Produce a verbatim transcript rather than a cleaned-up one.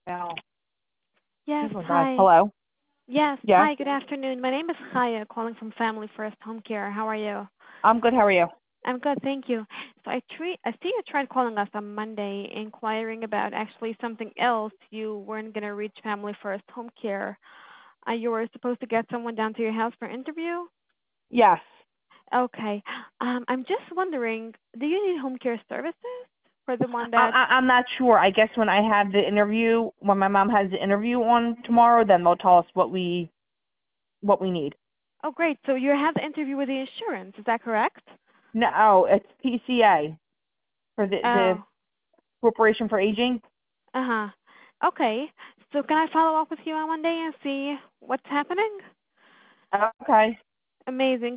Now, Yes, oh my God. hi. Hello? Yes, Yes? hi, good afternoon. My name is Chaya, calling from Family First Home Care. How are you? I'm good. How are you? I'm good, thank you. So I, tre- I see you tried calling us on Monday inquiring about actually something else. You weren't going to reach Family First Home Care. Uh, you were supposed to get someone down to your house for interview? Yes. Okay. Um, I'm just wondering, do you need home care services for the one I, that... I, I'm not sure. I guess when I have the interview, when my mom has the interview on tomorrow, then they'll tell us what we what we need. Oh, great. So you have the interview with the insurance, is that correct? No, oh, it's P C A for the the Oh. Corporation for Aging. Uh-huh. Okay. So can I follow up with you on Monday and see what's happening? Okay. Amazing.